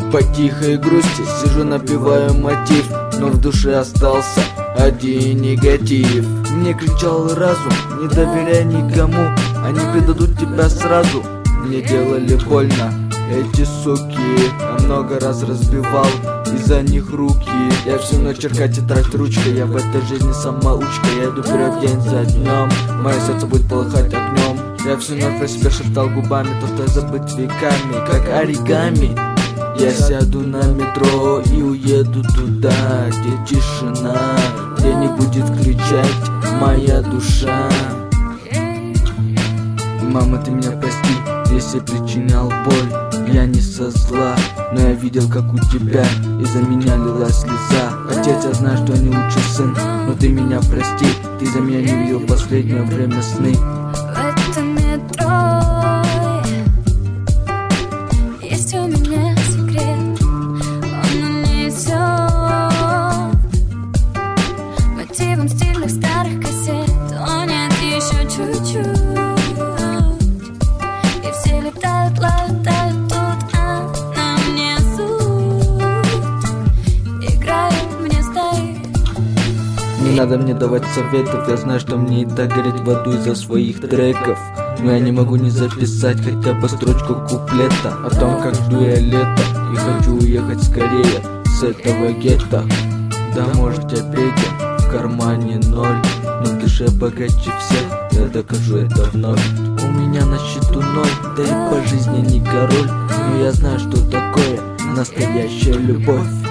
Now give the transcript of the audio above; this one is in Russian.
По тихой грусти сижу, напеваю мотив, но в душе остался один негатив. Мне кричал разум, не доверяй никому, они предадут тебя сразу. Мне делали больно эти суки, я много раз разбивал из-за них руки. Я всю ночь черкать тетрадь ручкой, я в этой жизни самоучка. Я иду вперед день за днем, мое сердце будет полыхать огнем. Я всю ночь про себя шептал губами то, что я забыть веками, как оригами. Я сяду на метро и уеду туда, где тишина, где не будет кричать моя душа. Мама, ты меня прости, если причинял боль, я не со зла, но я видел, как у тебя из-за меня лилась слеза. Отец, я знаю, что не лучший сын, но ты меня прости, ты за меня не видел последнее время сны. В этом метро есть у меня секрет, он унесет мотивом стильных старых кассет. О нет, еще чуть-чуть, и все летают, тут, а на мне суд играет, мне стоит. Не надо мне давать советов, я знаю, что мне и так гореть в аду из-за своих треков. Но я не могу не записать хотя бы строчку куплета о том, как жду я лето и хочу уехать скорее с этого гетто. Да, может, я беден, в кармане ноль, но в душе богаче всех, я докажу это вновь. У меня на счету ноль, да и по жизни не король, но я знаю, что такое настоящая любовь.